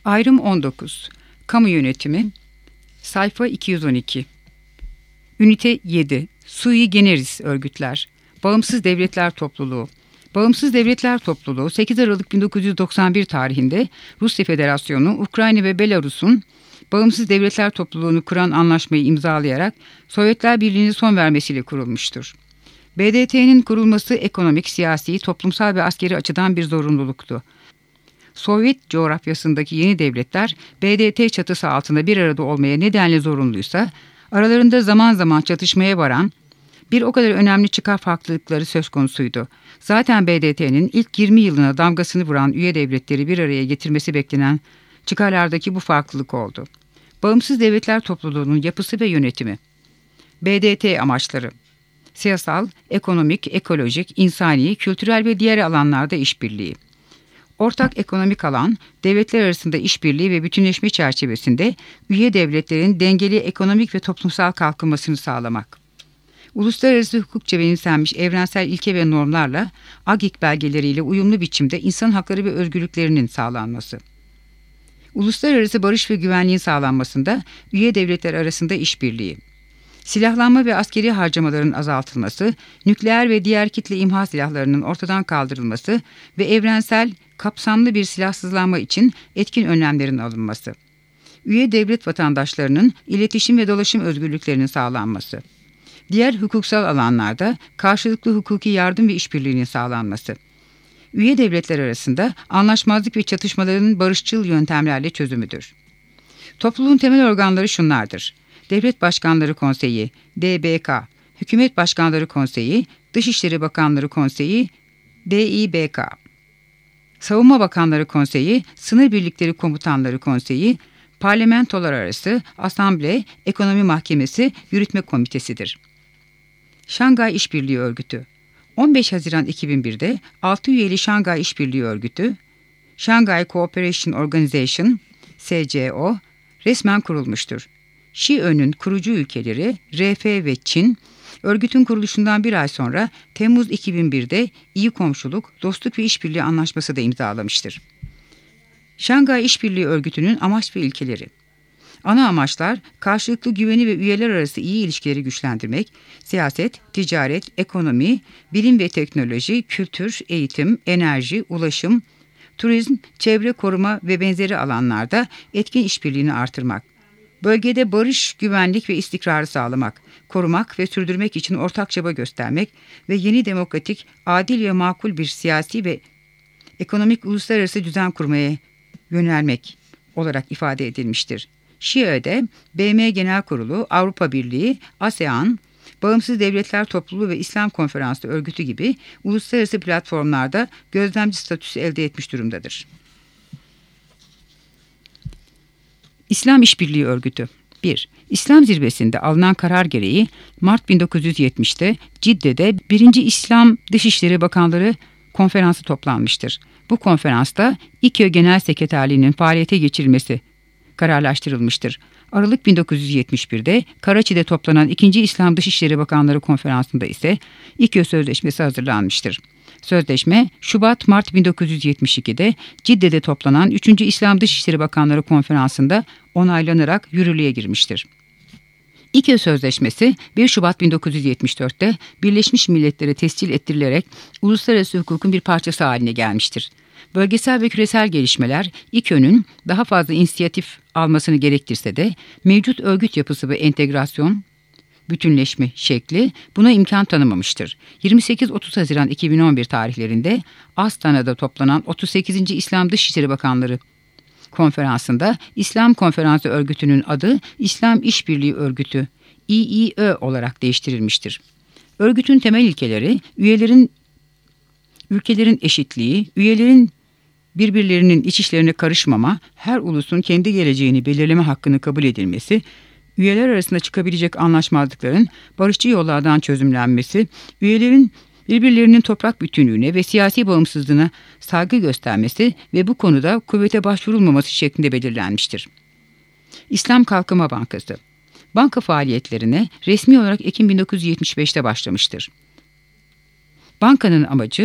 Ayrım 19. Kamu yönetimi. Sayfa 212. Ünite 7. Sui generis örgütler. Bağımsız Devletler Topluluğu. Bağımsız Devletler Topluluğu 8 Aralık 1991 tarihinde Rusya Federasyonu, Ukrayna ve Belarus'un Bağımsız Devletler Topluluğunu kuran anlaşmayı imzalayarak Sovyetler Birliği'ne son vermesiyle kurulmuştur. BDT'nin kurulması ekonomik, siyasi, toplumsal ve askeri açıdan bir zorunluluktu. Sovyet coğrafyasındaki yeni devletler BDT çatısı altında bir arada olmaya nedenle zorunluysa, aralarında zaman zaman çatışmaya varan bir o kadar önemli çıkar farklılıkları söz konusuydu. Zaten BDT'nin ilk 20 yılına damgasını vuran üye devletleri bir araya getirmesi beklenen çıkarlardaki bu farklılık oldu. Bağımsız Devletler Topluluğu'nun yapısı ve yönetimi. BDT amaçları: siyasal, ekonomik, ekolojik, insani, kültürel ve diğer alanlarda işbirliği. Ortak ekonomik alan, devletler arasında işbirliği ve bütünleşme çerçevesinde üye devletlerin dengeli ekonomik ve toplumsal kalkınmasını sağlamak. Uluslararası hukukça benimsenmiş evrensel ilke ve normlarla, AGİK belgeleriyle uyumlu biçimde insan hakları ve özgürlüklerinin sağlanması. Uluslararası barış ve güvenliğin sağlanmasında üye devletler arasında işbirliği. Silahlanma ve askeri harcamaların azaltılması, nükleer ve diğer kitle imha silahlarının ortadan kaldırılması ve evrensel, kapsamlı bir silahsızlanma için etkin önlemlerin alınması. Üye devlet vatandaşlarının iletişim ve dolaşım özgürlüklerinin sağlanması. Diğer hukuksal alanlarda karşılıklı hukuki yardım ve işbirliğinin sağlanması. Üye devletler arasında anlaşmazlık ve çatışmaların barışçıl yöntemlerle çözümüdür. Topluluğun temel organları şunlardır: Devlet Başkanları Konseyi, DBK, Hükümet Başkanları Konseyi, Dışişleri Bakanları Konseyi, DİBK, Savunma Bakanları Konseyi, Sınır Birlikleri Komutanları Konseyi, Parlamentolar Arası Asamble, Ekonomi Mahkemesi, Yürütme Komitesidir. Şangay İşbirliği Örgütü. 15 Haziran 2001'de 6 üyeli Şangay İşbirliği Örgütü, Shanghai Cooperation Organization, SCO, resmen kurulmuştur. Şiö'nün kurucu ülkeleri RF ve Çin, örgütün kuruluşundan bir ay sonra Temmuz 2001'de iyi komşuluk, dostluk ve işbirliği anlaşması da imzalamıştır. Şangay İşbirliği Örgütü'nün amaç ve ilkeleri. Ana amaçlar, karşılıklı güveni ve üyeler arası iyi ilişkileri güçlendirmek, siyaset, ticaret, ekonomi, bilim ve teknoloji, kültür, eğitim, enerji, ulaşım, turizm, çevre koruma ve benzeri alanlarda etkin işbirliğini artırmak. Bölgede barış, güvenlik ve istikrarı sağlamak, korumak ve sürdürmek için ortak çaba göstermek ve yeni demokratik, adil ve makul bir siyasi ve ekonomik uluslararası düzen kurmaya yönelmek olarak ifade edilmiştir. Şiö'de BM Genel Kurulu, Avrupa Birliği, ASEAN, Bağımsız Devletler Topluluğu ve İslam Konferansı Örgütü gibi uluslararası platformlarda gözlemci statüsü elde etmiş durumdadır. İslam İşbirliği Örgütü. 1. İslam Zirvesi'nde alınan karar gereği Mart 1970'te Cidde'de 1. İslam Dışişleri Bakanları Konferansı toplanmıştır. Bu konferansta İKÖ Genel Sekreterliği'nin faaliyete geçirilmesi kararlaştırılmıştır. Aralık 1971'de Karaçi'de toplanan 2. İslam Dışişleri Bakanları Konferansı'nda ise İKÖ Sözleşmesi hazırlanmıştır. Sözleşme, Şubat-Mart 1972'de Cidde'de toplanan 3. İslam Dışişleri Bakanları Konferansı'nda onaylanarak yürürlüğe girmiştir. İKÖ Sözleşmesi 1 Şubat 1974'te Birleşmiş Milletler'e tescil ettirilerek uluslararası hukukun bir parçası haline gelmiştir. Bölgesel ve küresel gelişmeler İKÖ'nün daha fazla inisiyatif almasını gerektirse de mevcut örgüt yapısı ve entegrasyon, bütünleşme şekli buna imkan tanımamıştır. 28-30 Haziran 2011 tarihlerinde Astana'da toplanan 38. İslam Dışişleri Bakanları Konferansı'nda İslam Konferansı Örgütü'nün adı İslam İşbirliği Örgütü İİÖ olarak değiştirilmiştir. Örgütün temel ilkeleri ülkelerin eşitliği, üyelerin birbirlerinin iç işlerine karışmama, her ulusun kendi geleceğini belirleme hakkını kabul edilmesi, üyeler arasında çıkabilecek anlaşmazlıkların barışçı yollardan çözümlenmesi, üyelerin birbirlerinin toprak bütünlüğüne ve siyasi bağımsızlığına saygı göstermesi ve bu konuda kuvvete başvurulmaması şeklinde belirlenmiştir. İslam Kalkınma Bankası. Banka faaliyetlerine resmi olarak Ekim 1975'te başlamıştır. Bankanın amacı,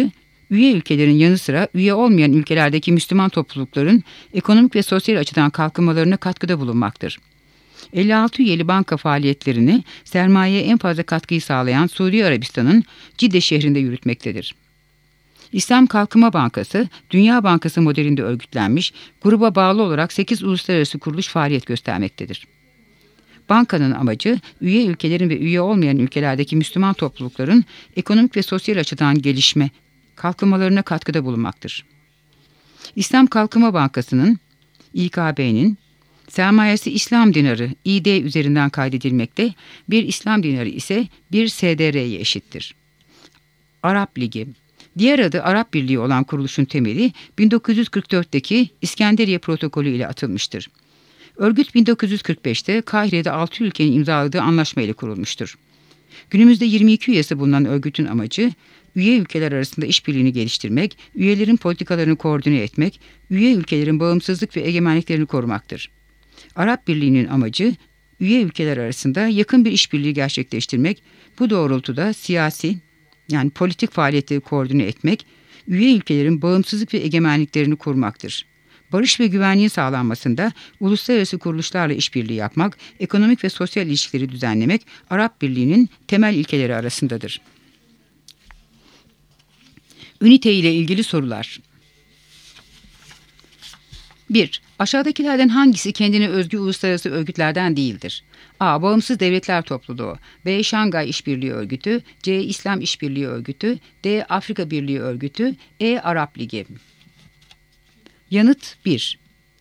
üye ülkelerin yanı sıra üye olmayan ülkelerdeki Müslüman toplulukların ekonomik ve sosyal açıdan kalkınmalarına katkıda bulunmaktır. 56 üyeli banka faaliyetlerini sermayeye en fazla katkıyı sağlayan Suudi Arabistan'ın Cidde şehrinde yürütmektedir. İslam Kalkınma Bankası, Dünya Bankası modelinde örgütlenmiş, gruba bağlı olarak 8 uluslararası kuruluş faaliyet göstermektedir. Bankanın amacı, üye ülkelerin ve üye olmayan ülkelerdeki Müslüman toplulukların ekonomik ve sosyal açıdan gelişme, kalkınmalarına katkıda bulunmaktır. İslam Kalkınma Bankası'nın, İKB'nin, sermayesi İslam dinarı İD üzerinden kaydedilmekte, bir İslam dinarı ise bir SDR'ye eşittir. Arap Ligi, diğer adı Arap Birliği olan kuruluşun temeli 1944'teki İskenderiye Protokolü ile atılmıştır. Örgüt 1945'te Kahire'de 6 ülkenin imzaladığı anlaşma ile kurulmuştur. Günümüzde 22 üyesi bulunan örgütün amacı, üye ülkeler arasında işbirliğini geliştirmek, üyelerin politikalarını koordine etmek, üye ülkelerin bağımsızlık ve egemenliklerini korumaktır. Arap Birliği'nin amacı, üye ülkeler arasında yakın bir işbirliği gerçekleştirmek, bu doğrultuda siyasi, yani politik faaliyetleri koordine etmek, üye ülkelerin bağımsızlık ve egemenliklerini korumaktır. Barış ve güvenliğin sağlanmasında uluslararası kuruluşlarla işbirliği yapmak, ekonomik ve sosyal ilişkileri düzenlemek Arap Birliği'nin temel ilkeleri arasındadır. Ünite ile ilgili sorular. 1. Aşağıdakilerden hangisi kendine özgü uluslararası örgütlerden değildir? A. Bağımsız Devletler Topluluğu, B. Şangay İşbirliği Örgütü, C. İslam İşbirliği Örgütü, D. Afrika Birliği Örgütü, E. Arap Ligi. Yanıt 1.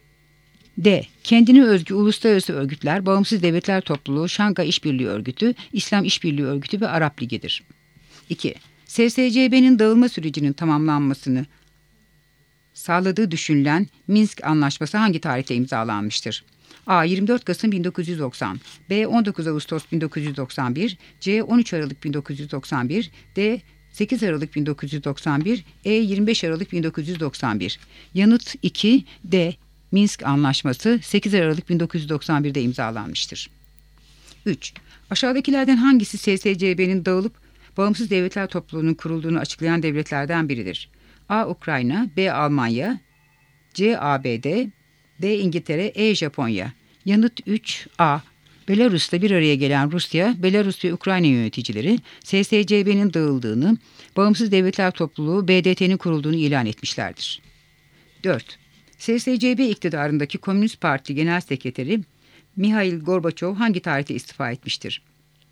D. Kendine özgü uluslararası örgütler, Bağımsız Devletler Topluluğu, Şangay İşbirliği Örgütü, İslam İşbirliği Örgütü ve Arap Ligi'dir. 2. SSCB'nin dağılma sürecinin tamamlanmasını sağladığı düşünülen Minsk Anlaşması hangi tarihte imzalanmıştır? A. 24 Kasım 1990, B. 19 Ağustos 1991, C. 13 Aralık 1991, D. 8 Aralık 1991, E. 25 Aralık 1991. Yanıt 2. D. Minsk Anlaşması 8 Aralık 1991'de imzalanmıştır. 3. Aşağıdakilerden hangisi SSCB'nin dağılıp Bağımsız Devletler Topluluğu'nun kurulduğunu açıklayan devletlerden biridir? A. Ukrayna, B. Almanya, C. ABD, D. İngiltere, E. Japonya. Yanıt 3. A. Belarus'ta bir araya gelen Rusya, Belarus ve Ukrayna yöneticileri SSCB'nin dağıldığını, Bağımsız Devletler Topluluğu BDT'nin kurulduğunu ilan etmişlerdir. 4. SSCB iktidarındaki Komünist Parti Genel Sekreteri Mihail Gorbaçov hangi tarihte istifa etmiştir?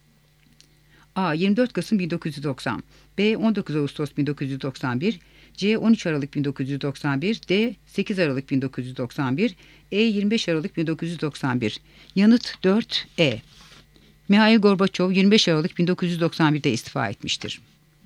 A. 24 Kasım 1990, B. 19 Ağustos 1991, C. 13 Aralık 1991, D. 8 Aralık 1991, E. 25 Aralık 1991. Yanıt 4. E. Mihail Gorbaçov 25 Aralık 1991'de istifa etmiştir.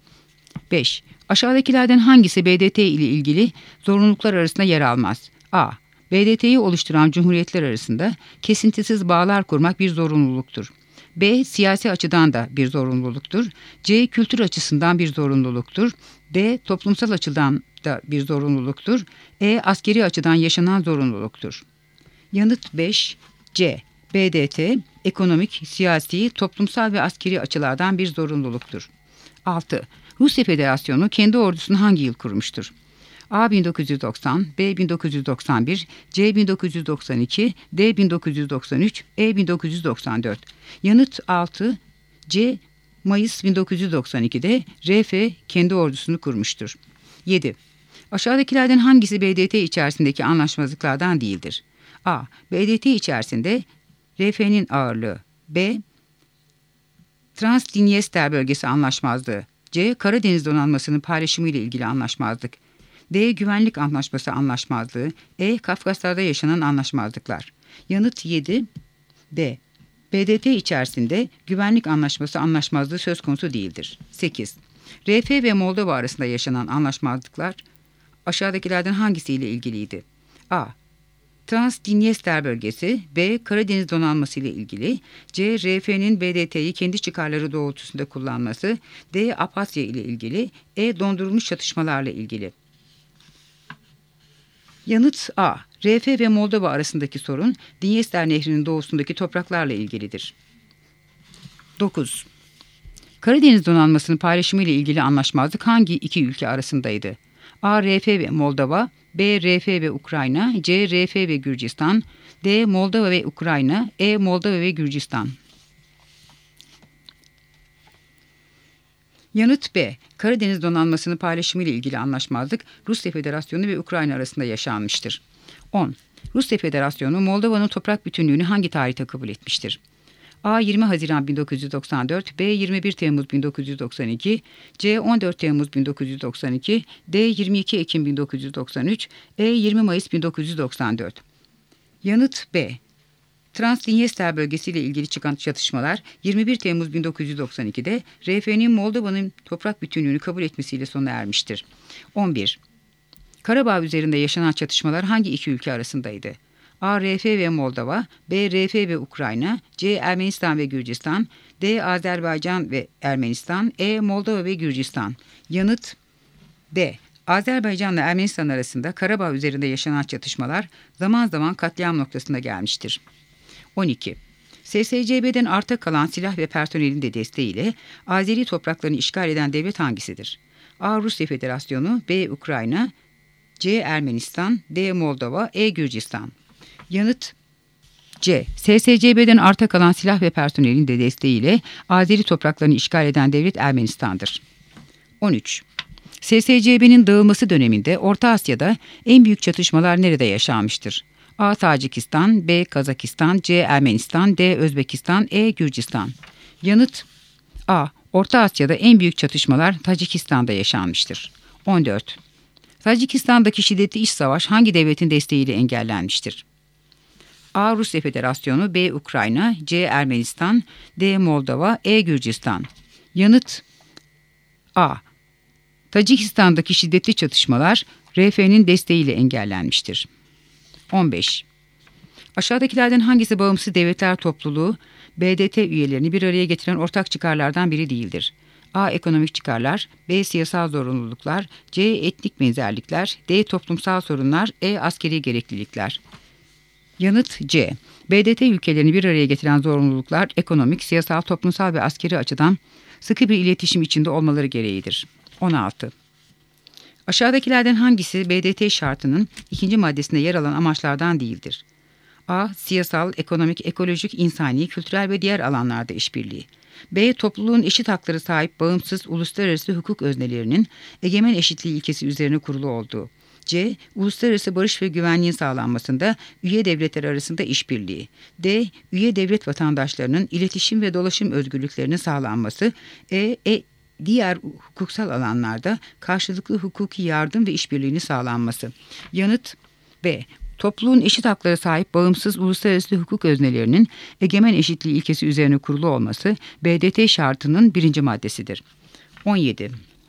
5. Aşağıdakilerden hangisi BDT ile ilgili zorunluluklar arasında yer almaz? A. BDT'yi oluşturan cumhuriyetler arasında kesintisiz bağlar kurmak bir zorunluluktur. B. Siyasi açıdan da bir zorunluluktur. C. Kültür açısından bir zorunluluktur. D. Toplumsal açıdan da bir zorunluluktur. E. Askeri açıdan yaşanan zorunluluktur. Yanıt 5. C. BDT, ekonomik, siyasi, toplumsal ve askeri açılardan bir zorunluluktur. 6. Rusya Federasyonu kendi ordusunu hangi yıl kurmuştur? A. 1990, B. 1991, C. 1992, D. 1993, E. 1994. Yanıt 6. C. Mayıs 1992'de RF kendi ordusunu kurmuştur. 7. Aşağıdakilerden hangisi BDT içerisindeki anlaşmazlıklardan değildir? A. BDT içerisinde RF'nin ağırlığı. B. Transdinyester bölgesi anlaşmazlığı. C. Karadeniz donanmasının paylaşımı ile ilgili anlaşmazlık. D. Güvenlik anlaşması anlaşmazlığı. E. Kafkaslar'da yaşanan anlaşmazlıklar. Yanıt 7. D. BDT içerisinde güvenlik anlaşması anlaşmazlığı söz konusu değildir. 8. RF ve Moldova arasında yaşanan anlaşmazlıklar aşağıdakilerden hangisiyle ilgiliydi? A. Transdinyester bölgesi, B. Karadeniz donanması ile ilgili, C. RF'nin BDT'yi kendi çıkarları doğrultusunda kullanması, D. Apasya ile ilgili, E. Dondurulmuş çatışmalarla ilgili. Yanıt A. RF ve Moldova arasındaki sorun Dinyester Nehri'nin doğusundaki topraklarla ilgilidir. 9. Karadeniz donanmasının paylaşımı ile ilgili anlaşmazlık hangi iki ülke arasındaydı? A. RF ve Moldova, B. RF ve Ukrayna, C. RF ve Gürcistan, D. Moldova ve Ukrayna, E. Moldova ve Gürcistan. Yanıt B. Karadeniz donanmasının paylaşımı ile ilgili anlaşmazlık Rusya Federasyonu ve Ukrayna arasında yaşanmıştır. 10. Rusya Federasyonu Moldova'nın toprak bütünlüğünü hangi tarihte kabul etmiştir? A. 20 Haziran 1994, B. 21 Temmuz 1992, C. 14 Temmuz 1992, D. 22 Ekim 1993, E. 20 Mayıs 1994. Yanıt B. Transdinyester bölgesiyle ilgili çıkan çatışmalar 21 Temmuz 1992'de RF'nin Moldova'nın toprak bütünlüğünü kabul etmesiyle sona ermiştir. 11. Karabağ üzerinde yaşanan çatışmalar hangi iki ülke arasındaydı? A. RF ve Moldova, B. RF ve Ukrayna, C. Ermenistan ve Gürcistan, D. Azerbaycan ve Ermenistan, E. Moldova ve Gürcistan. Yanıt D. Azerbaycan ile Ermenistan arasında Karabağ üzerinde yaşanan çatışmalar zaman zaman katliam noktasına gelmiştir. 12. SSCB'den arta kalan silah ve personelin de desteğiyle Azeri topraklarını işgal eden devlet hangisidir? A. Rusya Federasyonu, B. Ukrayna, C. Ermenistan, D. Moldova, E. Gürcistan. Yanıt C. SSCB'den arta kalan silah ve personelin de desteğiyle Azeri topraklarını işgal eden devlet Ermenistan'dır. 13. SSCB'nin dağılması döneminde Orta Asya'da en büyük çatışmalar nerede yaşanmıştır? A. Tacikistan, B. Kazakistan, C. Ermenistan, D. Özbekistan, E. Gürcistan. Yanıt A. Orta Asya'da en büyük çatışmalar Tacikistan'da yaşanmıştır. 14. Tacikistan'daki şiddetli iç savaş hangi devletin desteğiyle engellenmiştir? A. Rusya Federasyonu, B. Ukrayna, C. Ermenistan, D. Moldova, E. Gürcistan. Yanıt A. Tacikistan'daki şiddetli çatışmalar RF'nin desteğiyle engellenmiştir. 15. Aşağıdakilerden hangisi bağımsız devletler topluluğu BDT üyelerini bir araya getiren ortak çıkarlardan biri değildir? A. Ekonomik çıkarlar, B. Siyasal zorunluluklar, C. Etnik benzerlikler, D. Toplumsal sorunlar, E. Askeri gereklilikler. Yanıt C. BDT ülkelerini bir araya getiren zorunluluklar ekonomik, siyasal, toplumsal ve askeri açıdan sıkı bir iletişim içinde olmaları gereğidir. 16. Aşağıdakilerden hangisi BDT şartının 2. maddesinde yer alan amaçlardan değildir? A. Siyasal, ekonomik, ekolojik, insani, kültürel ve diğer alanlarda işbirliği. B. Topluluğun eşit hakları sahip bağımsız uluslararası hukuk öznelerinin egemen eşitliği ilkesi üzerine kurulu olduğu. C. Uluslararası barış ve güvenliğin sağlanmasında üye devletler arasında işbirliği. D. Üye devlet vatandaşlarının iletişim ve dolaşım özgürlüklerinin sağlanması. Diğer hukuksal alanlarda karşılıklı hukuki yardım ve işbirliğini sağlanması. Yanıt B. Topluluğun eşit haklara sahip bağımsız uluslararası hukuk öznelerinin egemen eşitliği ilkesi üzerine kurulu olması BDT şartının 1. maddesidir. 17.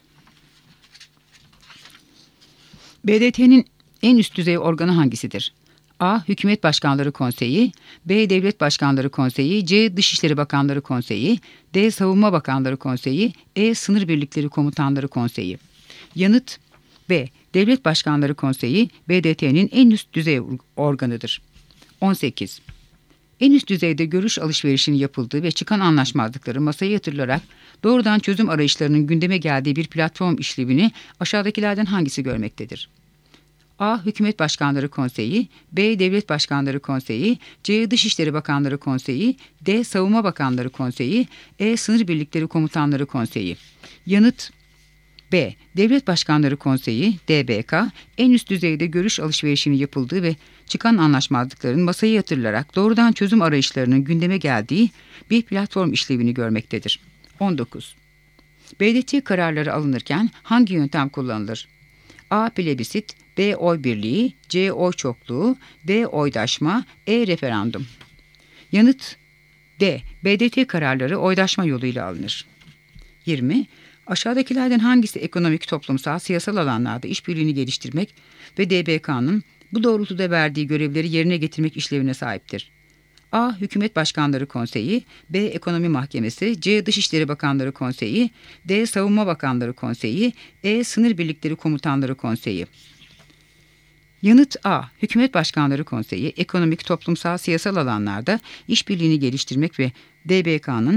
BDT'nin en üst düzey organı hangisidir? A. Hükümet Başkanları Konseyi, B. Devlet Başkanları Konseyi, C. Dışişleri Bakanları Konseyi, D. Savunma Bakanları Konseyi, E. Sınır Birlikleri Komutanları Konseyi. Yanıt B. Devlet Başkanları Konseyi, BDT'nin en üst düzey organıdır. 18. En üst düzeyde görüş alışverişinin yapıldığı ve çıkan anlaşmazlıkları masaya yatırılarak doğrudan çözüm arayışlarının gündeme geldiği bir platform işlevini aşağıdakilerden hangisi görmektedir? A. Hükümet Başkanları Konseyi, B. Devlet Başkanları Konseyi, C. Dışişleri Bakanları Konseyi, D. Savunma Bakanları Konseyi, E. Sınır Birlikleri Komutanları Konseyi. Yanıt B. Devlet Başkanları Konseyi, DBK, en üst düzeyde görüş alışverişinin yapıldığı ve çıkan anlaşmazlıkların masaya yatırılarak doğrudan çözüm arayışlarının gündeme geldiği bir platform işlevini görmektedir. 19. BDT kararları alınırken hangi yöntem kullanılır? A. Plebisit, B. Oy birliği, C. Oy çokluğu, D. Oydaşma, E. Referandum. Yanıt D. BDT kararları oydaşma yoluyla alınır. 20. Aşağıdakilerden hangisi ekonomik, toplumsal, siyasal alanlarda işbirliğini geliştirmek ve DBK'nın bu doğrultuda verdiği görevleri yerine getirmek işlevine sahiptir? A. Hükümet Başkanları Konseyi, B. Ekonomi Mahkemesi, C. Dışişleri Bakanları Konseyi, D. Savunma Bakanları Konseyi, E. Sınır Birlikleri Komutanları Konseyi. Yanıt A. Hükümet Başkanları Konseyi, ekonomik, toplumsal, siyasal alanlarda işbirliğini geliştirmek ve DBK'nın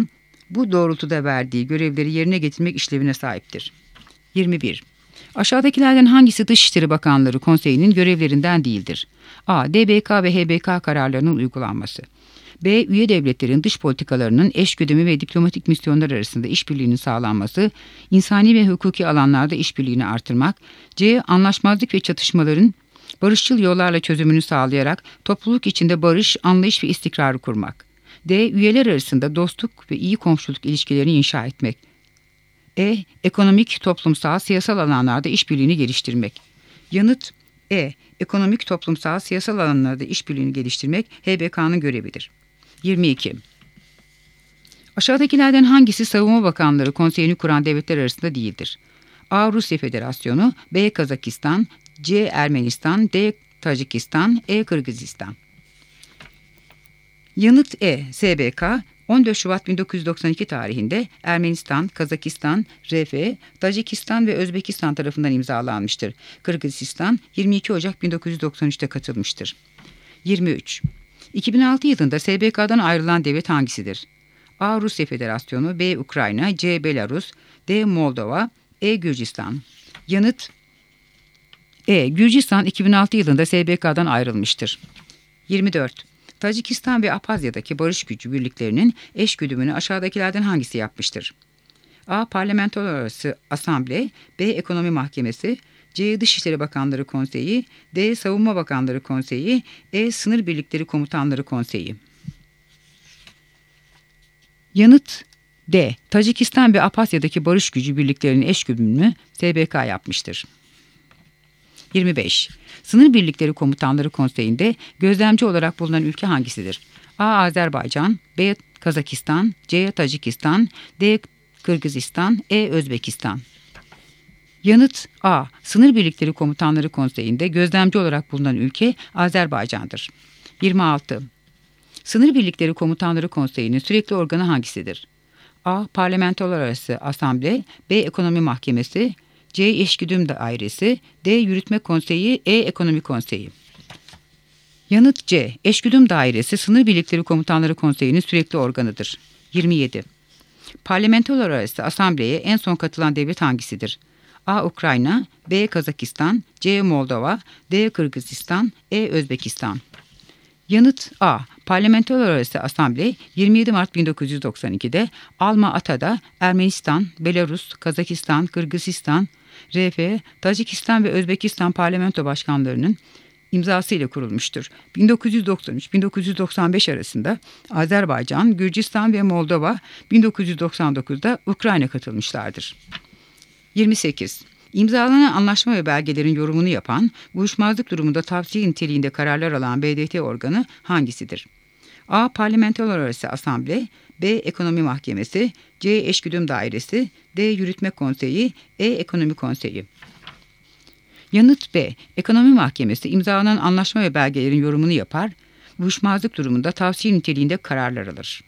bu doğrultuda verdiği görevleri yerine getirmek işlevine sahiptir. 21. Aşağıdakilerden hangisi Dışişleri Bakanları Konseyi'nin görevlerinden değildir? A. DBK ve HBK kararlarının uygulanması. B. Üye devletlerin dış politikalarının eşgüdümü ve diplomatik misyonlar arasında işbirliğinin sağlanması, insani ve hukuki alanlarda işbirliğini artırmak. C. Anlaşmazlık ve çatışmaların barışçıl yollarla çözümünü sağlayarak topluluk içinde barış, anlayış ve istikrarı kurmak. D. Üyeler arasında dostluk ve iyi komşuluk ilişkilerini inşa etmek. E. Ekonomik, toplumsal, siyasal alanlarda işbirliğini geliştirmek. Yanıt E. Ekonomik, toplumsal, siyasal alanlarda işbirliğini geliştirmek HBK'nın görevidir. 22. Aşağıdakilerden hangisi Savunma Bakanları Konseyi'ni kuran devletler arasında değildir? A. Rusya Federasyonu, B. Kazakistan, C. Ermenistan, D. Tacikistan, E. Kırgızistan. Yanıt E. SBK 14 Şubat 1992 tarihinde Ermenistan, Kazakistan, RF, Tacikistan ve Özbekistan tarafından imzalanmıştır. Kırgızistan 22 Ocak 1993'te katılmıştır. 23. 2006 yılında SBK'dan ayrılan devlet hangisidir? A. Rusya Federasyonu, B. Ukrayna, C. Belarus, D. Moldova, E. Gürcistan. Yanıt E. Gürcistan 2006 yılında SBK'dan ayrılmıştır. 24. Tacikistan ve Abhazya'daki barış gücü birliklerinin eşgüdümünü aşağıdakilerden hangisi yapmıştır? A. Parlamentolar Arası Asamble, B. Ekonomi Mahkemesi, C. Dışişleri Bakanları Konseyi, D. Savunma Bakanları Konseyi, E. Sınır Birlikleri Komutanları Konseyi. Yanıt D. Tacikistan ve Abhazya'daki barış gücü birliklerinin eşgüdümünü SBK yapmıştır. 25. Sınır Birlikleri Komutanları Konseyi'nde gözlemci olarak bulunan ülke hangisidir? A. Azerbaycan, B. Kazakistan, C. Tacikistan, D. Kırgızistan, E. Özbekistan. Yanıt A. Sınır Birlikleri Komutanları Konseyi'nde gözlemci olarak bulunan ülke Azerbaycan'dır. 26. Sınır Birlikleri Komutanları Konseyi'nin sürekli organı hangisidir? A. Parlamentolar Arası Asamble, B. Ekonomi Mahkemesi, C. Eşgüdüm Dairesi, D. Yürütme Konseyi, E. Ekonomi Konseyi. Yanıt C. Eşgüdüm Dairesi Sınır Birlikleri Komutanları Konseyi'nin sürekli organıdır. 27. Parlamentolar Arası Asamble'ye en son katılan devlet hangisidir? A. Ukrayna, B. Kazakistan, C. Moldova, D. Kırgızistan, E. Özbekistan. Yanıt A. Parlamentolar Arası Asamble 27 Mart 1992'de Alma-Ata'da Ermenistan, Belarus, Kazakistan, Kırgızistan, RF, Tacikistan ve Özbekistan parlamento başkanlarının imzasıyla kurulmuştur. 1993-1995 arasında Azerbaycan, Gürcistan ve Moldova, 1999'da Ukrayna katılmışlardır. 28. İmzalanan anlaşma ve belgelerin yorumunu yapan, uyuşmazlık durumunda tavsiye niteliğinde kararlar alan BDT organı hangisidir? A. Parlamentolar Arası Asamble, B. Ekonomi Mahkemesi, C. Eşgüdüm Dairesi, D. Yürütme Konseyi, E. Ekonomi Konseyi. Yanıt B. Ekonomi Mahkemesi imzalanan anlaşma ve belgelerin yorumunu yapar, uyuşmazlık durumunda tavsiye niteliğinde kararlar alır.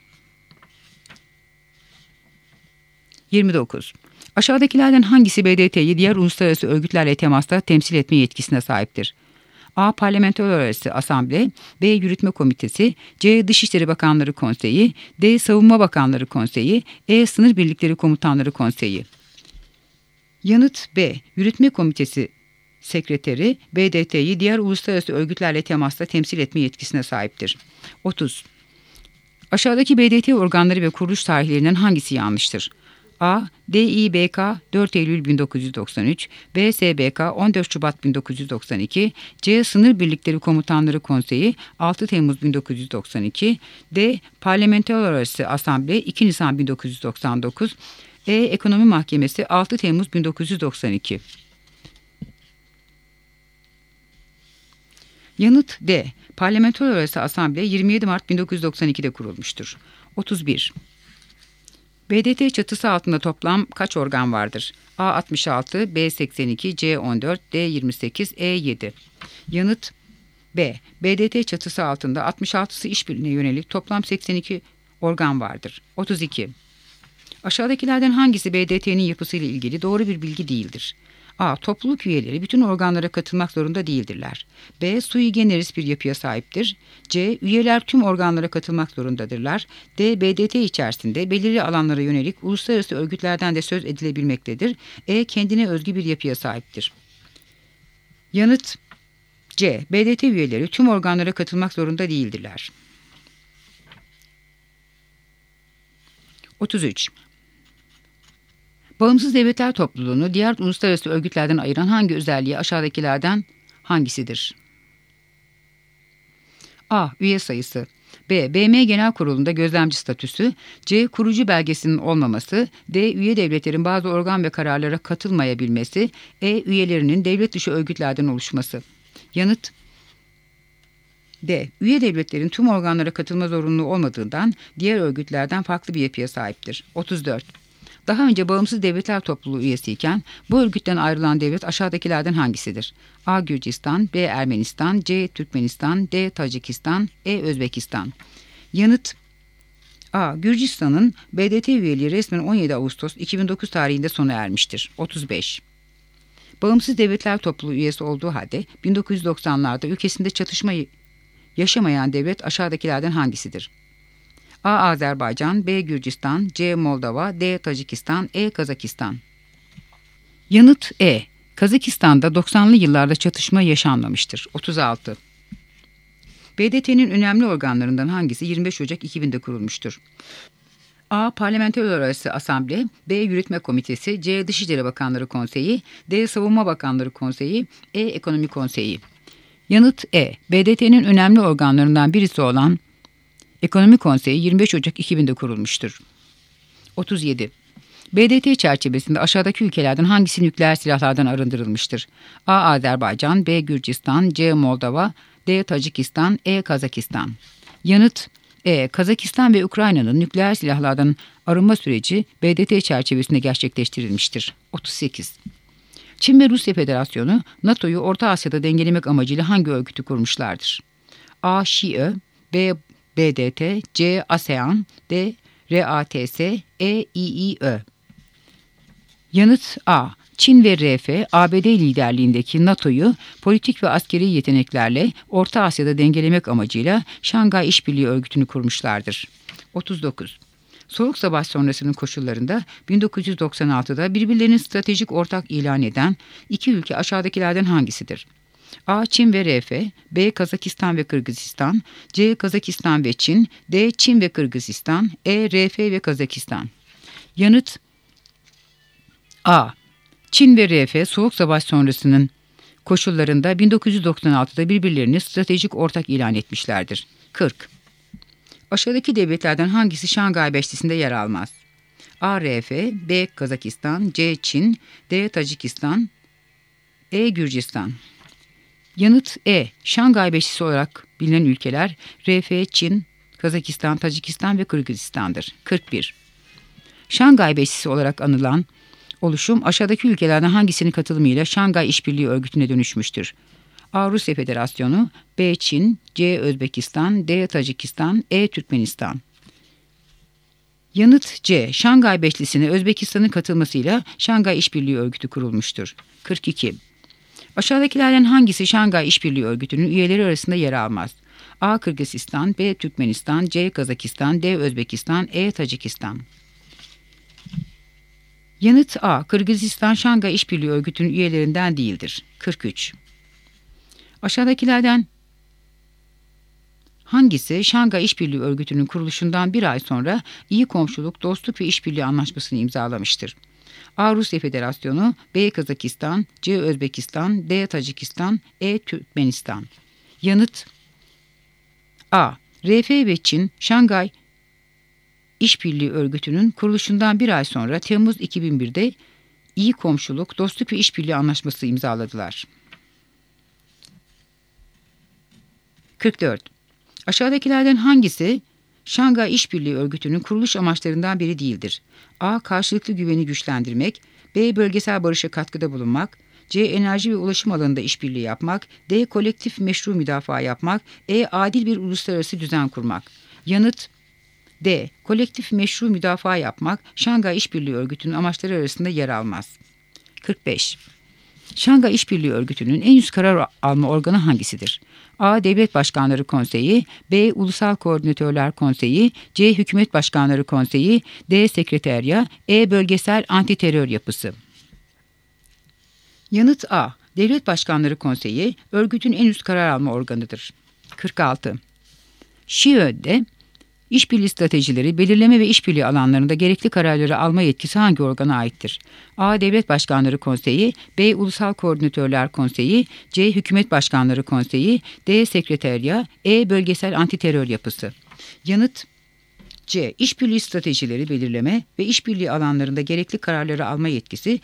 29. Aşağıdakilerden hangisi BDT'yi diğer uluslararası örgütlerle temasta temsil etme yetkisine sahiptir? A. Parlamentolar Arası Asamble, B. Yürütme Komitesi, C. Dışişleri Bakanları Konseyi, D. Savunma Bakanları Konseyi, E. Sınır Birlikleri Komutanları Konseyi. Yanıt B. Yürütme Komitesi Sekreteri BDT'yi diğer uluslararası örgütlerle temasta temsil etme yetkisine sahiptir. 30. Aşağıdaki BDT organları ve kuruluş tarihlerinden hangisi yanlıştır? A. DİBK 4 Eylül 1993, B. SBK 14 Şubat 1992, C. Sınır Birlikleri Komutanları Konseyi 6 Temmuz 1992, D. Parlamentolar Arası Asamble 2 Nisan 1999, E. Ekonomi Mahkemesi 6 Temmuz 1992. Yanıt D. Parlamentolar Arası Asamble 27 Mart 1992'de kurulmuştur. 31. BDT çatısı altında toplam kaç organ vardır? A. 66, B. 82, C. 14, D. 28, E. 7. Yanıt B. BDT çatısı altında 66'sı işbirliğine yönelik toplam 82 organ vardır. 32. Aşağıdakilerden hangisi BDT'nin yapısıyla ilgili doğru bir bilgi değildir? A. Topluluk üyeleri bütün organlara katılmak zorunda değildirler. B. Sui generis bir yapıya sahiptir. C. Üyeler tüm organlara katılmak zorundadırlar. D. BDT içerisinde belirli alanlara yönelik uluslararası örgütlerden de söz edilebilmektedir. E. Kendine özgü bir yapıya sahiptir. Yanıt C. BDT üyeleri tüm organlara katılmak zorunda değildirler. 33. Bağımsız devletler topluluğunu diğer uluslararası örgütlerden ayıran hangi özelliği aşağıdakilerden hangisidir? A. Üye sayısı. B. BM Genel Kurulu'nda gözlemci statüsü. C. Kurucu belgesinin olmaması. D. Üye devletlerin bazı organ ve kararlara katılmayabilmesi. E. Üyelerinin devlet dışı örgütlerden oluşması. Yanıt D. Üye devletlerin tüm organlara katılma zorunluluğu olmadığından diğer örgütlerden farklı bir yapıya sahiptir. 34. Daha önce bağımsız devletler topluluğu üyesiyken bu örgütten ayrılan devlet aşağıdakilerden hangisidir? A. Gürcistan, B. Ermenistan, C. Türkmenistan, D. Tacikistan, E. Özbekistan. Yanıt A. Gürcistan'ın BDT üyeliği resmen 17 Ağustos 2009 tarihinde sona ermiştir. 35. Bağımsız devletler topluluğu üyesi olduğu halde 1990'larda ülkesinde çatışma yaşamayan devlet aşağıdakilerden hangisidir? A. Azerbaycan, B. Gürcistan, C. Moldova, D. Tacikistan, E. Kazakistan. Yanıt E. Kazakistan'da 90'lı yıllarda çatışma yaşanmamıştır. 36. BDT'nin önemli organlarından hangisi 25 Ocak 2000'de kurulmuştur? A. Parlamentolar Arası Asamble, B. Yürütme Komitesi, C. Dışişleri Bakanları Konseyi, D. Savunma Bakanları Konseyi, E. Ekonomi Konseyi. Yanıt E. BDT'nin önemli organlarından birisi olan Ekonomi Konseyi 25 Ocak 2000'de kurulmuştur. 37. BDT çerçevesinde aşağıdaki ülkelerden hangisi nükleer silahlardan arındırılmıştır? A. Azerbaycan, B. Gürcistan, C. Moldova, D. Tacikistan, E. Kazakistan. Yanıt E. Kazakistan ve Ukrayna'nın nükleer silahlardan arınma süreci BDT çerçevesinde gerçekleştirilmiştir. 38. Çin ve Rusya Federasyonu, NATO'yu Orta Asya'da dengelemek amacıyla hangi örgütü kurmuşlardır? A. Şiö, B. BDT, C. ASEAN, D. RATS, E. İİÖ. Yanıt A. Çin ve RF, ABD liderliğindeki NATO'yu politik ve askeri yeteneklerle Orta Asya'da dengelemek amacıyla Şangay İşbirliği Örgütü'nü kurmuşlardır. 39. Soğuk Savaş sonrasının koşullarında 1996'da birbirlerinin stratejik ortak ilan eden iki ülke aşağıdakilerden hangisidir? A. Çin ve RF, B. Kazakistan ve Kırgızistan, C. Kazakistan ve Çin, D. Çin ve Kırgızistan, E. RF ve Kazakistan. Yanıt A. Çin ve RF Soğuk Savaş sonrasının koşullarında 1996'da birbirlerini stratejik ortak ilan etmişlerdir. 40. Aşağıdaki devletlerden hangisi Şangay Beşlisi'nde yer almaz? A. RF, B. Kazakistan, C. Çin, D. Tacikistan, E. Gürcistan. Yanıt E. Şangay Beşlisi olarak bilinen ülkeler RF, Çin, Kazakistan, Tacikistan ve Kırgızistan'dır. 41. Şangay Beşlisi olarak anılan oluşum aşağıdaki ülkelerden hangisinin katılımıyla Şangay İşbirliği Örgütü'ne dönüşmüştür? A. Rusya Federasyonu, B. Çin, C. Özbekistan, D. Tacikistan, E. Türkmenistan. Yanıt C. Şangay Beşlisi'ne Özbekistan'ın katılmasıyla Şangay İşbirliği Örgütü kurulmuştur. 42. Aşağıdakilerden hangisi Şangay İşbirliği Örgütü'nün üyeleri arasında yer almaz? A. Kırgızistan, B. Türkmenistan, C. Kazakistan, D. Özbekistan, E. Tacikistan. Yanıt A. Kırgızistan Şangay İşbirliği Örgütü'nün üyelerinden değildir. 43. Aşağıdakilerden hangisi Şangay İşbirliği Örgütü'nün kuruluşundan bir ay sonra iyi komşuluk, dostluk ve işbirliği anlaşmasını imzalamıştır? A. Rusya Federasyonu, B. Kazakistan, C. Özbekistan, D. Tacikistan, E. Türkmenistan. Yanıt A. RF ve Çin, Şangay İşbirliği Örgütü'nün kuruluşundan bir ay sonra Temmuz 2001'de iyi komşuluk, dostluk ve işbirliği anlaşması imzaladılar. 44. Aşağıdakilerden hangisi Şangay İşbirliği Örgütü'nün kuruluş amaçlarından biri değildir? A. Karşılıklı güveni güçlendirmek, B. Bölgesel barışa katkıda bulunmak, C. Enerji ve ulaşım alanında işbirliği yapmak, D. Kolektif meşru müdafaa yapmak, E. Adil bir uluslararası düzen kurmak. Yanıt D. Kolektif meşru müdafaa yapmak, Şangay İşbirliği Örgütü'nün amaçları arasında yer almaz. 45. Şanghay İşbirliği Örgütü'nün en üst karar alma organı hangisidir? A. Devlet Başkanları Konseyi, B. Ulusal Koordinatörler Konseyi, C. Hükümet Başkanları Konseyi, D. Sekreterya, E. Bölgesel Antiterör Yapısı. Yanıt A. Devlet Başkanları Konseyi, örgütün en üst karar alma organıdır. 46. ŞİÖ'de İşbirliği stratejileri, belirleme ve işbirliği alanlarında gerekli kararları alma yetkisi hangi organa aittir? A. Devlet Başkanları Konseyi, B. Ulusal Koordinatörler Konseyi, C. Hükümet Başkanları Konseyi, D. Sekreterya, E. Bölgesel Antiterör Yapısı. Yanıt C. İşbirliği stratejileri, belirleme ve işbirliği alanlarında gerekli kararları alma yetkisi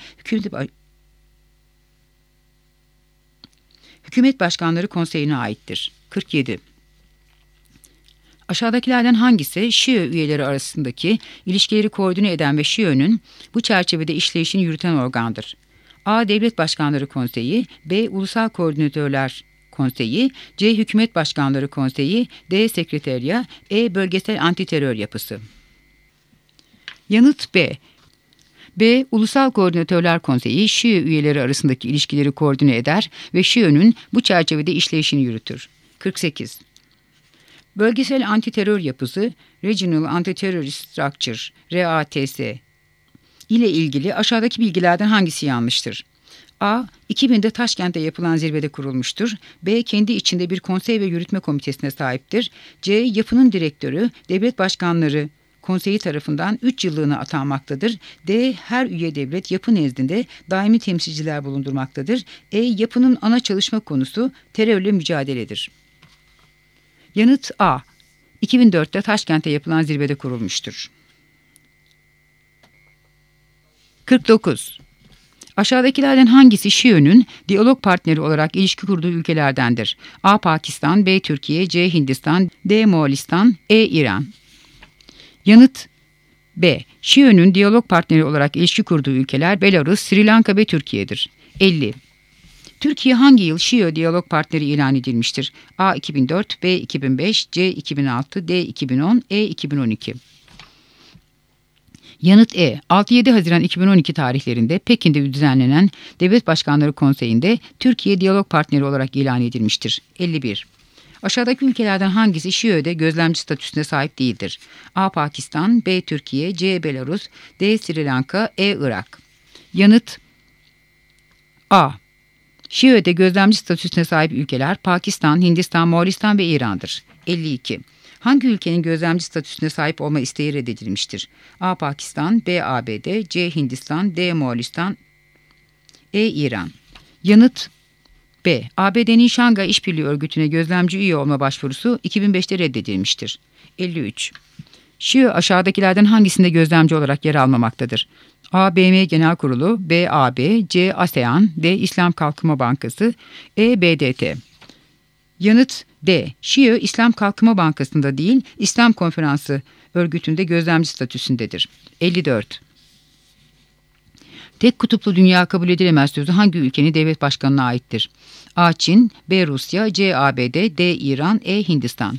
Hükümet Başkanları Konseyi'ne aittir. 47. Aşağıdakilerden hangisi ŞİÖ üyeleri arasındaki ilişkileri koordine eden ve ŞİÖ'nün bu çerçevede işleyişini yürüten organdır? A. Devlet Başkanları Konseyi, B. Ulusal Koordinatörler Konseyi, C. Hükümet Başkanları Konseyi, D. Sekreterya, E. Bölgesel Antiterör Yapısı. Yanıt B. B. Ulusal Koordinatörler Konseyi, ŞİÖ üyeleri arasındaki ilişkileri koordine eder ve ŞİÖ'nün bu çerçevede işleyişini yürütür. 48. Bölgesel Antiterör Yapısı, Regional Anti-Terrorist Structure, RATS ile ilgili aşağıdaki bilgilerden hangisi yanlıştır? A. 2000'de Taşkent'te yapılan zirvede kurulmuştur. B. Kendi içinde bir konsey ve yürütme komitesine sahiptir. C. Yapının direktörü, devlet başkanları konseyi tarafından 3 yıllığına atanmaktadır. D. Her üye devlet yapı nezdinde daimi temsilciler bulundurmaktadır. E. Yapının ana çalışma konusu terörle mücadeledir. Yanıt A. 2004'te Taşkent'te yapılan zirvede kurulmuştur. 49. Aşağıdakilerden hangisi ŞİÖ'nün diyalog partneri olarak ilişki kurduğu ülkelerdendir? A. Pakistan, B. Türkiye, C. Hindistan, D. Moğolistan, E. İran. Yanıt B. ŞİÖ'nün diyalog partneri olarak ilişki kurduğu ülkeler Belarus, Sri Lanka ve Türkiye'dir. 50. Türkiye hangi yıl ŞİÖ diyalog partneri ilan edilmiştir? A. 2004, B. 2005, C. 2006, D. 2010, E. 2012. Yanıt E. 6-7 Haziran 2012 tarihlerinde Pekin'de düzenlenen Devlet Başkanları Konseyi'nde Türkiye diyalog partneri olarak ilan edilmiştir. 51. Aşağıdaki ülkelerden hangisi ŞİÖ'de gözlemci statüsüne sahip değildir? A. Pakistan, B. Türkiye, C. Belarus, D. Sri Lanka, E. Irak. Yanıt A. ŞİÖ'de gözlemci statüsüne sahip ülkeler Pakistan, Hindistan, Moğolistan ve İran'dır. 52. Hangi ülkenin gözlemci statüsüne sahip olma isteği reddedilmiştir? A. Pakistan, B. ABD, C. Hindistan, D. Moğolistan, E. İran. Yanıt B. ABD'nin Şanghay İşbirliği Örgütü'ne gözlemci üye olma başvurusu 2005'te reddedilmiştir. 53. ŞİÖ aşağıdakilerden hangisinde gözlemci olarak yer almamaktadır? A. BM Genel Kurulu, B. AB, C. ASEAN, D. İslam Kalkınma Bankası, E. BDT. Yanıt D. ŞİÖ İslam Kalkınma Bankası'nda değil, İslam Konferansı Örgütü'nde gözlemci statüsündedir. 54. Tek kutuplu dünya kabul edilemez sözü hangi ülkenin devlet başkanına aittir? A. Çin, B. Rusya, C. ABD, D. İran, E. Hindistan.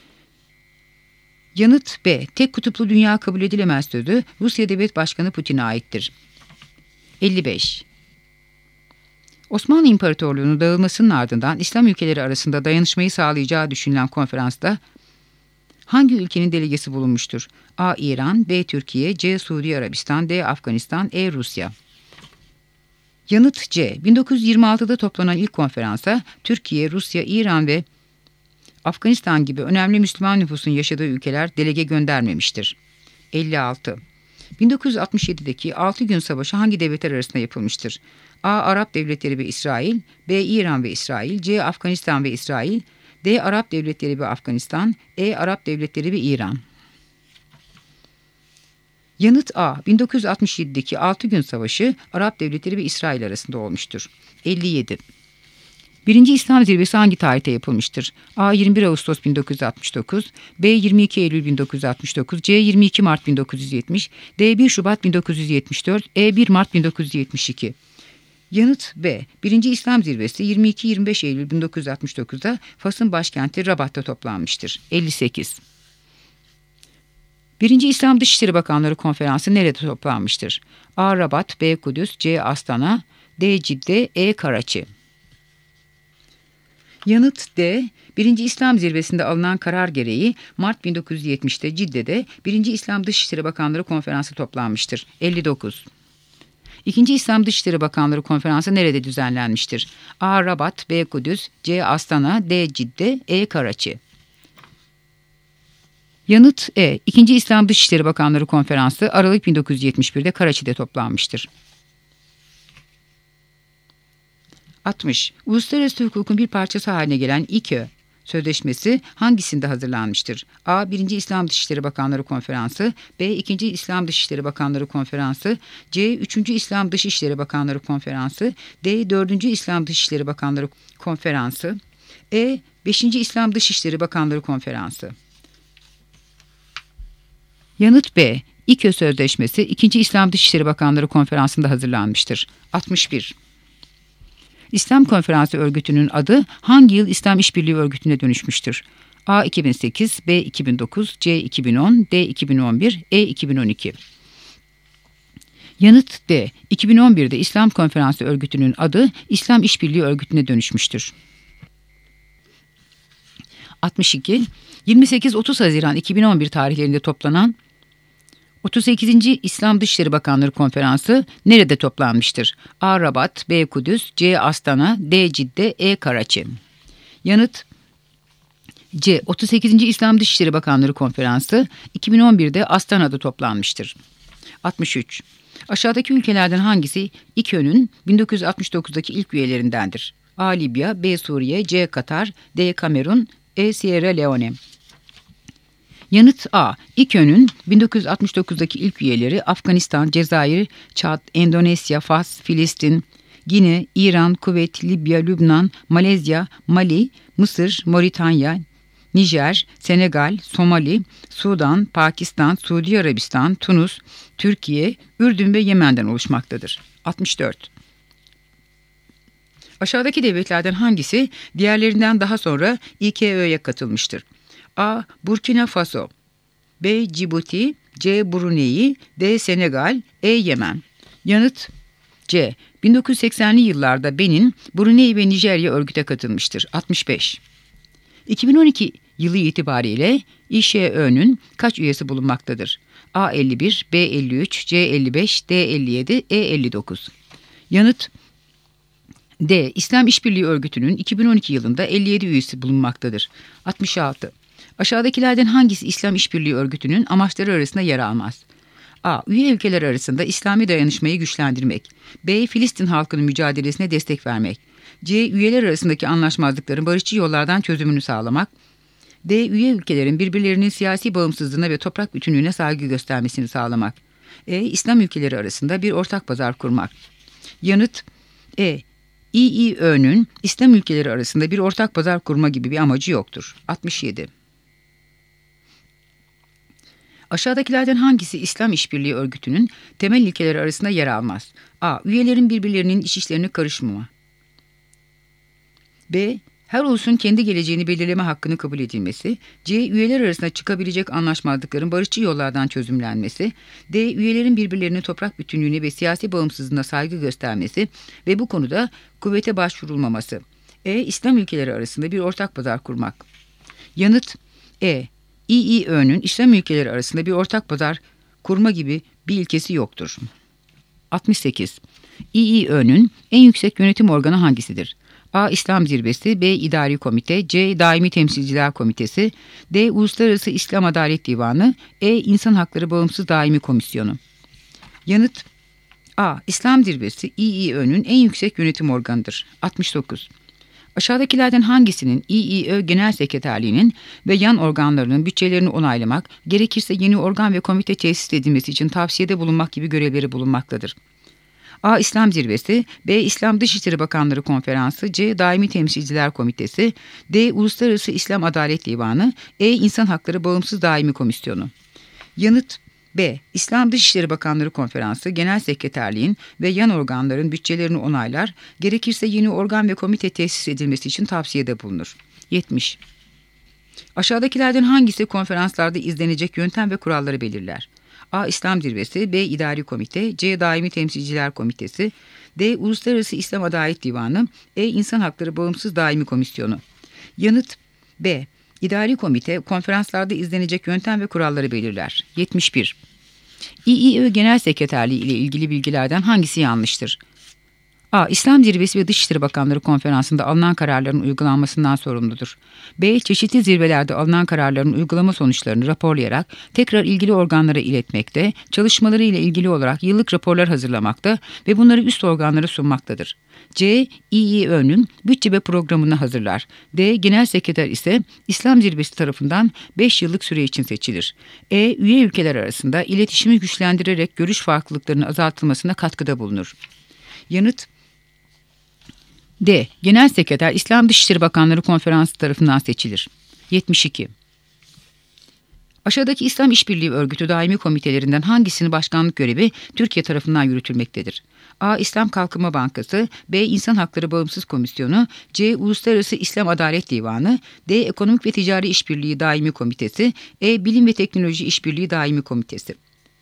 Yanıt B. Tek kutuplu dünya kabul edilemez sözü Rusya Devlet Başkanı Putin'e aittir. 55. Osmanlı İmparatorluğu'nun dağılmasının ardından İslam ülkeleri arasında dayanışmayı sağlayacağı düşünülen konferansta hangi ülkenin delegesi bulunmuştur? A. İran, B. Türkiye, C. Suudi Arabistan, D. Afganistan, E. Rusya. Yanıt C. 1926'da toplanan ilk konferansa Türkiye, Rusya, İran ve Afganistan gibi önemli Müslüman nüfusun yaşadığı ülkeler delege göndermemiştir. 56. 1967'deki 6 gün savaşı hangi devletler arasında yapılmıştır? A. Arap devletleri ve İsrail, B. İran ve İsrail, C. Afganistan ve İsrail, D. Arap devletleri ve Afganistan, E. Arap devletleri ve İran. Yanıt A. 1967'deki 6 gün savaşı Arap devletleri ve İsrail arasında olmuştur. 57. Birinci İslam Zirvesi hangi tarihte yapılmıştır? A. 21 Ağustos 1969, B. 22 Eylül 1969, C. 22 Mart 1970, D. 1 Şubat 1974, E. 1 Mart 1972. Yanıt B. Birinci İslam Zirvesi 22-25 Eylül 1969'da Fas'ın başkenti Rabat'ta toplanmıştır. 58. Birinci İslam Dışişleri Bakanları Konferansı nerede toplanmıştır? A. Rabat, B. Kudüs, C. Astana, D. Cidde, E. Karaçi. Yanıt D. 1. İslam Zirvesi'nde alınan karar gereği Mart 1970'te Cidde'de 1. İslam Dışişleri Bakanları Konferansı toplanmıştır. 59. 2. İslam Dışişleri Bakanları Konferansı nerede düzenlenmiştir? A. Rabat, B. Kudüs, C. Astana, D. Cidde, E. Karaçi. Yanıt E. 2. İslam Dışişleri Bakanları Konferansı Aralık 1971'de Karaçi'de toplanmıştır. 60. Uluslararası hukukun bir parçası haline gelen İKÖ Sözleşmesi hangisinde hazırlanmıştır? A. 1. İslam Dışişleri Bakanları Konferansı, B. 2. İslam Dışişleri Bakanları Konferansı, C. 3. İslam Dışişleri Bakanları Konferansı, D. 4. İslam Dışişleri Bakanları Konferansı, E. 5. İslam Dışişleri Bakanları Konferansı. Yanıt B. İKÖ Sözleşmesi 2. İslam Dışişleri Bakanları Konferansı'nda hazırlanmıştır. 61. İslam Konferansı Örgütü'nün adı hangi yıl İslam İşbirliği Örgütü'ne dönüşmüştür? A. 2008, B. 2009, C. 2010, D. 2011, E. 2012. Yanıt D. 2011'de İslam Konferansı Örgütü'nün adı İslam İşbirliği Örgütü'ne dönüşmüştür. 62. 28-30 Haziran 2011 tarihlerinde toplanan 38. İslam Dışişleri Bakanları Konferansı nerede toplanmıştır? A. Rabat, B. Kudüs, C. Astana, D. Cidde, E. Karaçi. Yanıt C. 38. İslam Dışişleri Bakanları Konferansı 2011'de Astana'da toplanmıştır. 63. Aşağıdaki ülkelerden hangisi İKÖ'nün 1969'daki ilk üyelerindendir? A. Libya, B. Suriye, C. Katar, D. Kamerun, E. Sierra Leone. Yanıt A. İKÖ'nün 1969'daki ilk üyeleri Afganistan, Cezayir, Çad, Endonezya, Fas, Filistin, Gine, İran, Kuveyt, Libya, Lübnan, Malezya, Mali, Mısır, Moritanya, Nijer, Senegal, Somali, Sudan, Pakistan, Suudi Arabistan, Tunus, Türkiye, Ürdün ve Yemen'den oluşmaktadır. 64. Aşağıdaki devletlerden hangisi diğerlerinden daha sonra İKÖ'ye katılmıştır? A. Burkina Faso, B. Cibuti, C. Brunei, D. Senegal, E. Yemen. Yanıt C. 1980'li yıllarda Benin, Brunei ve Nijerya örgüte katılmıştır. 65. 2012 yılı itibariyle İŞÖ'nün kaç üyesi bulunmaktadır? A. 51, B. 53, C. 55, D. 57, E. 59. Yanıt D. İslam İşbirliği Örgütü'nün 2012 yılında 57 üyesi bulunmaktadır. 66. Aşağıdakilerden hangisi İslam İşbirliği Örgütü'nün amaçları arasında yer almaz? A. Üye ülkeler arasında İslami dayanışmayı güçlendirmek. B. Filistin halkının mücadelesine destek vermek. C. Üyeler arasındaki anlaşmazlıkların barışçı yollardan çözümünü sağlamak. D. Üye ülkelerin birbirlerinin siyasi bağımsızlığına ve toprak bütünlüğüne saygı göstermesini sağlamak. E. İslam ülkeleri arasında bir ortak pazar kurmak. Yanıt E. İİÖ'nün İslam ülkeleri arasında bir ortak pazar kurma gibi bir amacı yoktur. 67. Aşağıdakilerden hangisi İslam İşbirliği Örgütü'nün temel ilkeleri arasında yer almaz? A. Üyelerin birbirlerinin iç işlerine karışmama. B. Her ulusun kendi geleceğini belirleme hakkını kabul edilmesi. C. Üyeler arasında çıkabilecek anlaşmazlıkların barışçı yollardan çözümlenmesi. D. Üyelerin birbirlerinin toprak bütünlüğüne ve siyasi bağımsızlığına saygı göstermesi ve bu konuda kuvvete başvurulmaması. E. İslam ülkeleri arasında bir ortak pazar kurmak. Yanıt E. İİÖ'nün İslam ülkeleri arasında bir ortak pazar kurma gibi bir ilkesi yoktur. 68. İİÖ'nün en yüksek yönetim organı hangisidir? A. İslam Zirvesi, B. İdari Komite, C. Daimi Temsilciler Komitesi, D. Uluslararası İslam Adalet Divanı, E. İnsan Hakları Bağımsız Daimi Komisyonu. Yanıt A. İslam Zirvesi İİÖ'nün en yüksek yönetim organıdır. 69. Aşağıdakilerden hangisinin İİÖ Genel Sekreterliğinin ve yan organlarının bütçelerini onaylamak, gerekirse yeni organ ve komite tesis edilmesi için tavsiyede bulunmak gibi görevleri bulunmaktadır? A. İslam Zirvesi, B. İslam Dışişleri Bakanları Konferansı, C. Daimi Temsilciler Komitesi, D. Uluslararası İslam Adalet Divanı, E. İnsan Hakları Bağımsız Daimi Komisyonu. Yanıt B. İslam Dışişleri Bakanları Konferansı, Genel Sekreterliğin ve yan organların bütçelerini onaylar, gerekirse yeni organ ve komite tesis edilmesi için tavsiyede bulunur. 70. Aşağıdakilerden hangisi konferanslarda izlenecek yöntem ve kuralları belirler? A. İslam Zirvesi, B. İdari Komite, C. Daimi Temsilciler Komitesi, D. Uluslararası İslam Adalet Divanı, E. İnsan Hakları Bağımsız Daimi Komisyonu. Yanıt B. İdari Komite konferanslarda izlenecek yöntem ve kuralları belirler. 71. İİÖ Genel Sekreterliği ile ilgili bilgilerden hangisi yanlıştır? A. İslam Zirvesi ve Dışişleri Bakanları Konferansı'nda alınan kararların uygulanmasından sorumludur. B. Çeşitli zirvelerde alınan kararların uygulama sonuçlarını raporlayarak tekrar ilgili organlara iletmekte, çalışmaları ile ilgili olarak yıllık raporlar hazırlamakta ve bunları üst organlara sunmaktadır. C. İİÖ'nün bütçe ve programını hazırlar. D. Genel Sekreter ise İslam Zirvesi tarafından 5 yıllık süre için seçilir. E. Üye ülkeler arasında iletişimi güçlendirerek görüş farklılıklarının azaltılmasına katkıda bulunur. Yanıt D. Genel Sekreter İslam Dışişleri Bakanları Konferansı tarafından seçilir. 72. Aşağıdaki İslam İşbirliği Örgütü daimi komitelerinden hangisinin başkanlık görevi Türkiye tarafından yürütülmektedir? A. İslam Kalkınma Bankası, B. İnsan Hakları Bağımsız Komisyonu, C. Uluslararası İslam Adalet Divanı, D. Ekonomik ve Ticari İşbirliği Daimi Komitesi, E. Bilim ve Teknoloji İşbirliği Daimi Komitesi.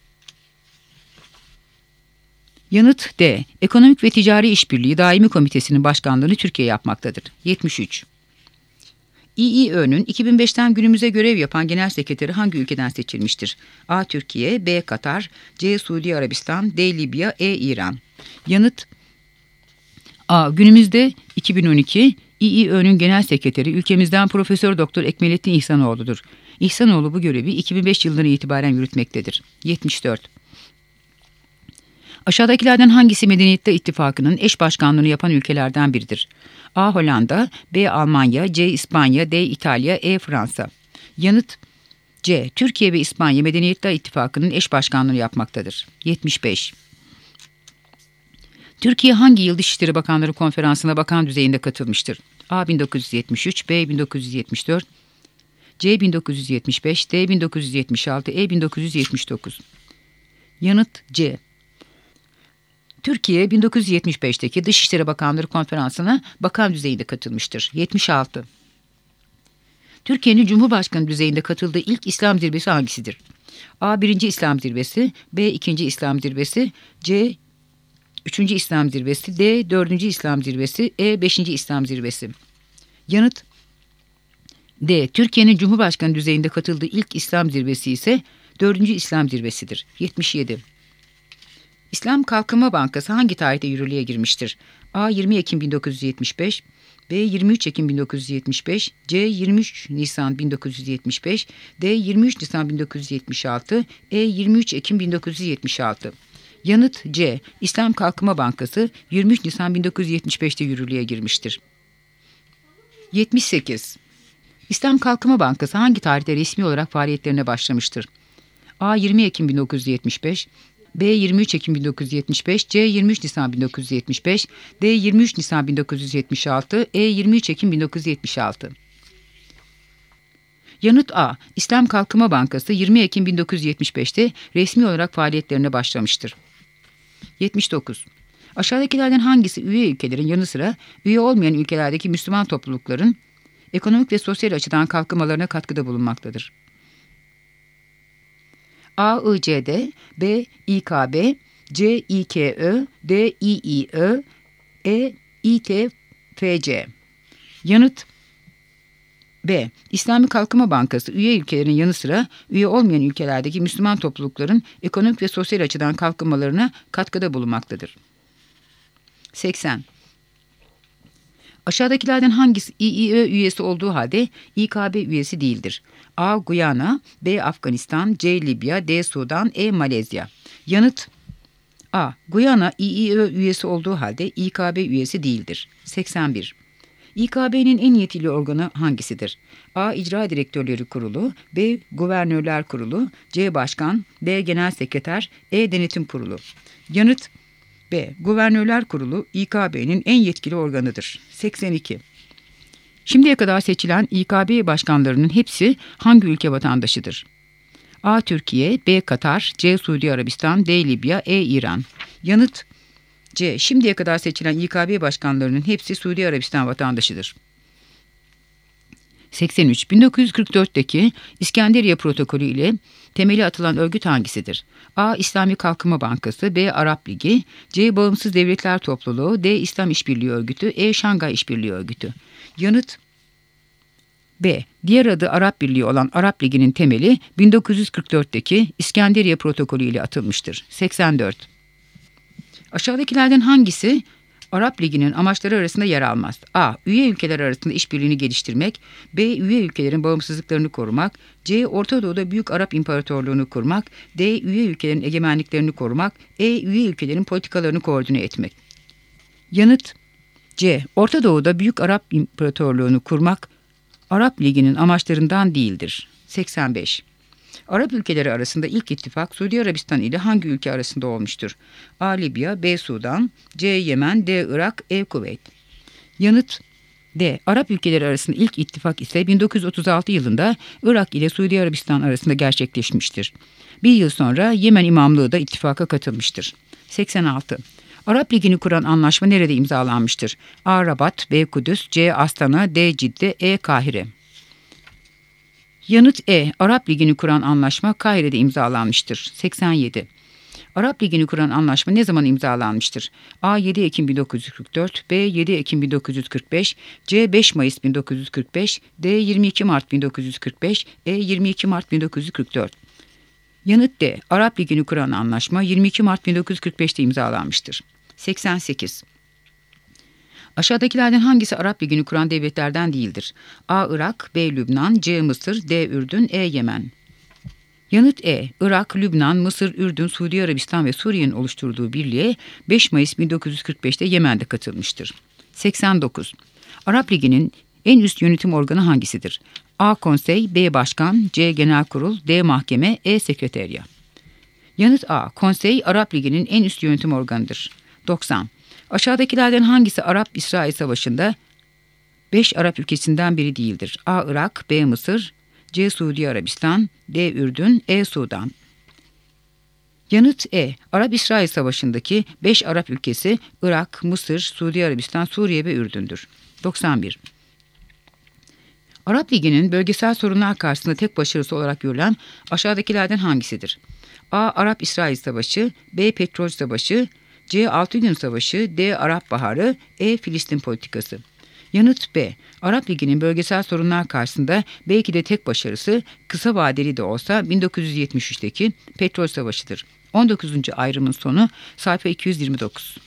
Yanıt D. Ekonomik ve Ticari İşbirliği Daimi Komitesi'nin başkanlığını Türkiye yapmaktadır. 73. İİÖ'nün 2005'ten günümüze görev yapan genel sekreteri hangi ülkeden seçilmiştir? A. Türkiye, B. Katar, C. Suudi Arabistan, D. Libya, E. İran. Yanıt A. Günümüzde 2012 İİÖ'nün genel sekreteri ülkemizden Profesör Doktor Ekmelettin İhsanoğlu'dur. İhsanoğlu bu görevi 2005 yılından itibaren yürütmektedir. 74. Aşağıdakilerden hangisi Medeniyetler İttifakı'nın eş başkanlığını yapan ülkelerden biridir? A. Hollanda, B. Almanya, C. İspanya, D. İtalya, E. Fransa. Yanıt C. Türkiye ve İspanya Medeniyetler İttifakı'nın eş başkanlığını yapmaktadır. 75. Türkiye hangi yıl Dışişleri Bakanları Konferansı'na bakan düzeyinde katılmıştır? A. 1973, B. 1974, C. 1975, D. 1976, E. 1979. Yanıt C. Türkiye 1975'teki Dışişleri Bakanları Konferansı'na bakan düzeyinde katılmıştır. 76. Türkiye'nin Cumhurbaşkanı düzeyinde katıldığı ilk İslam Zirvesi hangisidir? A. 1. İslam Zirvesi, B. 2. İslam Zirvesi, C. 3. İslam Zirvesi, D. 4. İslam Zirvesi, E. 5. İslam Zirvesi. Yanıt D. Türkiye'nin Cumhurbaşkanı düzeyinde katıldığı ilk İslam Zirvesi ise 4. İslam Zirvesi'dir. 77. İslam Kalkınma Bankası hangi tarihte yürürlüğe girmiştir? A. 20 Ekim 1975, B. 23 Ekim 1975, C. 23 Nisan 1975, D. 23 Nisan 1976, E. 23 Ekim 1976. Yanıt C. İslam Kalkınma Bankası 23 Nisan 1975'te yürürlüğe girmiştir. 78. İslam Kalkınma Bankası hangi tarihte resmi olarak faaliyetlerine başlamıştır? A. 20 Ekim 1975, B. 23 Ekim 1975, C. 23 Nisan 1975, D. 23 Nisan 1976, E. 23 Ekim 1976. Yanıt A. İslam Kalkınma Bankası 20 Ekim 1975'te resmi olarak faaliyetlerine başlamıştır. 79. Aşağıdakilerden hangisi üye ülkelerin yanı sıra üye olmayan ülkelerdeki Müslüman toplulukların ekonomik ve sosyal açıdan kalkınmalarına katkıda bulunmaktadır? A. ICD, B. İKB, C. İKÖ, D. İİÖ, E. İTFC. Yanıt B. İslami Kalkınma Bankası üye ülkelerin yanı sıra üye olmayan ülkelerdeki Müslüman toplulukların ekonomik ve sosyal açıdan kalkınmalarına katkıda bulunmaktadır. 80. Aşağıdakilerden hangisi İİÖ üyesi olduğu halde İKB üyesi değildir? A. Guyana, B. Afganistan, C. Libya, D. Sudan, E. Malezya. Yanıt A. Guyana İİÖ üyesi olduğu halde İKB üyesi değildir. 81. İKB'nin en yetkili organı hangisidir? A. İcra Direktörleri Kurulu, B. Guvernörler Kurulu, C. Başkan, D. Genel Sekreter, E. Denetim Kurulu. Yanıt B. Guvernörler Kurulu İKB'nin en yetkili organıdır. 82. Şimdiye kadar seçilen İKB başkanlarının hepsi hangi ülke vatandaşıdır? A. Türkiye, B. Katar, C. Suudi Arabistan, D. Libya, E. İran. Yanıt C. Şimdiye kadar seçilen İKB başkanlarının hepsi Suudi Arabistan vatandaşıdır. 83. 1944'teki İskenderiye Protokolü ile temeli atılan örgüt hangisidir? A. İslami Kalkınma Bankası, B. Arap Ligi, C. Bağımsız Devletler Topluluğu, D. İslam İşbirliği Örgütü, E. Şangay İşbirliği Örgütü. Yanıt B. Diğer adı Arap Birliği olan Arap Ligi'nin temeli 1944'teki İskenderiye Protokolü ile atılmıştır. 84. Aşağıdakilerden hangisi Arap Ligi'nin amaçları arasında yer almaz? A. Üye ülkeler arasında işbirliğini geliştirmek, B. Üye ülkelerin bağımsızlıklarını korumak, C. Orta Doğu'da Büyük Arap İmparatorluğunu kurmak, D. Üye ülkelerin egemenliklerini korumak, E. Üye ülkelerin politikalarını koordine etmek. Yanıt C. Orta Doğu'da Büyük Arap İmparatorluğunu kurmak, Arap Ligi'nin amaçlarından değildir. 85. Arap ülkeleri arasında ilk ittifak Suudi Arabistan ile hangi ülke arasında olmuştur? A. Libya, B. Sudan, C. Yemen, D. Irak, E. Kuveyt. Yanıt D. Arap ülkeleri arasında ilk ittifak ise 1936 yılında Irak ile Suudi Arabistan arasında gerçekleşmiştir. Bir yıl sonra Yemen İmamlığı da ittifaka katılmıştır. 86. Arap Ligi'ni kuran anlaşma nerede imzalanmıştır? A. Rabat, B. Kudüs, C. Astana, D. Cidde, E. Kahire. Yanıt E. Arap Ligi'ni kuran anlaşma Kahire'de imzalanmıştır. 87. Arap Ligi'ni kuran anlaşma ne zaman imzalanmıştır? A. 7 Ekim 1944, B. 7 Ekim 1945, C. 5 Mayıs 1945, D. 22 Mart 1945, E. 22 Mart 1944. Yanıt D. Arap Ligi'ni kuran anlaşma 22 Mart 1945'te imzalanmıştır. 88. Aşağıdakilerden hangisi Arap Ligi'ni kuran devletlerden değildir? A. Irak, B. Lübnan, C. Mısır, D. Ürdün, E. Yemen. Yanıt E. Irak, Lübnan, Mısır, Ürdün, Suudi Arabistan ve Suriye'nin oluşturduğu birliğe 5 Mayıs 1945'te Yemen'de katılmıştır. 89. Arap Ligi'nin en üst yönetim organı hangisidir? A. Konsey, B. Başkan, C. Genel Kurul, D. Mahkeme, E. Sekreterya. Yanıt A. Konsey, Arap Ligi'nin en üst yönetim organıdır. 90. Aşağıdakilerden hangisi Arap-İsrail Savaşı'nda 5 Arap ülkesinden biri değildir? A. Irak, B. Mısır, C. Suudi Arabistan, D. Ürdün, E. Sudan. Yanıt E. Arap-İsrail Savaşı'ndaki 5 Arap ülkesi Irak, Mısır, Suudi Arabistan, Suriye ve Ürdün'dür. 91. Arap Ligi'nin bölgesel sorunlar karşısında tek başarısı olarak görülen aşağıdakilerden hangisidir? A. Arap-İsrail Savaşı, B. Petrol Savaşı, C. 6 Gün Savaşı, D. Arap Baharı, E. Filistin Politikası. Yanıt B. Arap Ligi'nin bölgesel sorunlar karşısında belki de tek başarısı kısa vadeli de olsa 1973'teki Petrol Savaşı'dır. 19. ayrımın sonu sayfa 229.